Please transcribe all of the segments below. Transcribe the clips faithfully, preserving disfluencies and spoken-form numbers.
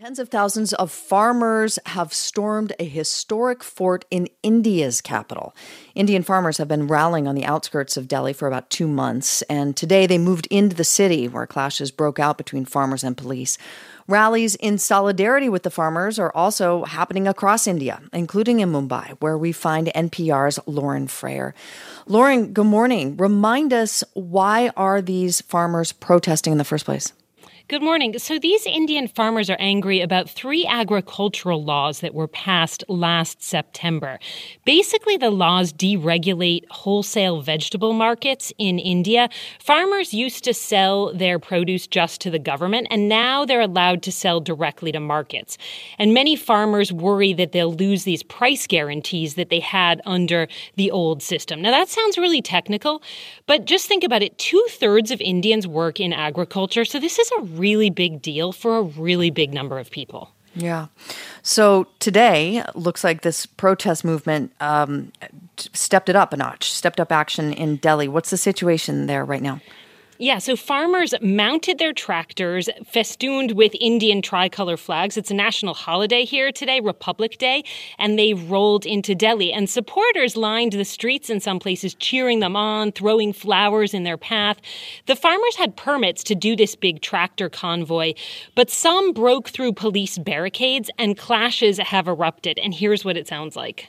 Tens of thousands of farmers have stormed a historic fort in India's capital. Indian farmers have been rallying on the outskirts of Delhi for about two months, and today they moved into the city where clashes broke out between farmers and police. Rallies in solidarity with the farmers are also happening across India, including in Mumbai, where we find N P R's Lauren Frayer. Lauren, good morning. Remind us, why are these farmers protesting in the first place? Good morning. So these Indian farmers are angry about three agricultural laws that were passed last September. Basically, the laws deregulate wholesale vegetable markets in India. Farmers used to sell their produce just to the government, and now they're allowed to sell directly to markets. And many farmers worry that they'll lose these price guarantees that they had under the old system. Now, that sounds really technical, but just think about it. Two-thirds of Indians work in agriculture, so this is a really big deal for a really big number of people. Yeah. So today, looks like this protest movement um, stepped it up a notch, stepped up action in Delhi. What's the situation there right now? Yeah, so farmers mounted their tractors festooned with Indian tricolor flags. It's a national holiday here today, Republic Day, and they rolled into Delhi. And supporters lined the streets in some places, cheering them on, throwing flowers in their path. The farmers had permits to do this big tractor convoy, but some broke through police barricades and clashes have erupted. And here's what it sounds like.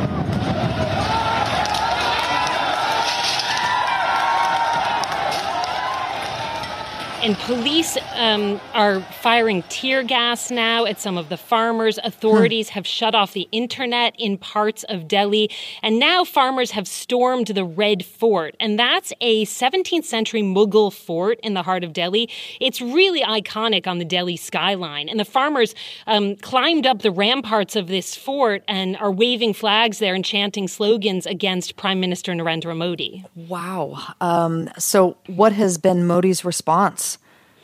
And police um, are firing tear gas now at some of the farmers. Authorities hmm. have shut off the internet in parts of Delhi. And now farmers have stormed the Red Fort. And that's a seventeenth century Mughal fort in the heart of Delhi. It's really iconic on the Delhi skyline. And the farmers um, climbed up the ramparts of this fort and are waving flags there and chanting slogans against Prime Minister Narendra Modi. Wow. Um, so what has been Modi's response?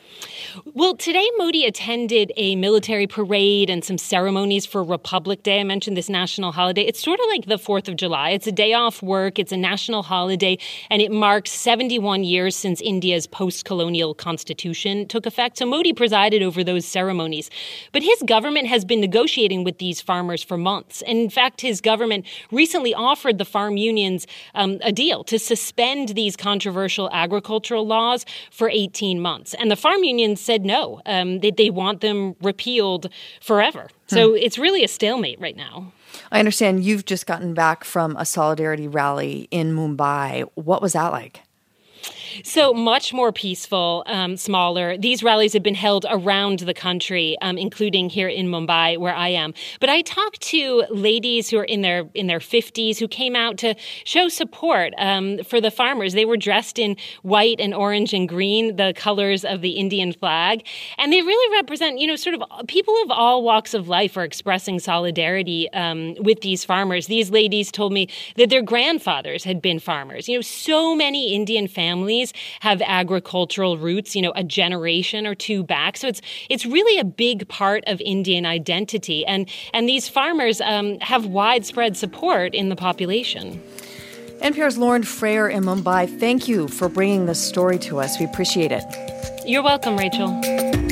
Well, today Modi attended a military parade and some ceremonies for Republic Day. I mentioned this national holiday. It's sort of like the fourth of July. It's a day off work. It's a national holiday, and it marks seventy-one years since India's post-colonial constitution took effect. So Modi presided over those ceremonies. But his government has been negotiating with these farmers for months. And in fact, his government recently offered the farm unions um, a deal to suspend these controversial agricultural laws for eighteen months. And the farm unions said no, um, they, they want them repealed forever. So hmm. it's really a stalemate right now. I understand you've just gotten back from a solidarity rally in Mumbai. What was that like? So much more peaceful, um, smaller. These rallies have been held around the country, um, including here in Mumbai, where I am. But I talked to ladies who are in their in their fifties who came out to show support um, for the farmers. They were dressed in white and orange and green, the colors of the Indian flag. And they really represent, you know, sort of people of all walks of life are expressing solidarity um, with these farmers. These ladies told me that their grandfathers had been farmers. You know, so many Indian families have agricultural roots, you know, a generation or two back. So it's it's really a big part of Indian identity. And, and these farmers um, have widespread support in the population. N P R's Lauren Frayer in Mumbai, thank you for bringing this story to us. We appreciate it. You're welcome, Rachel.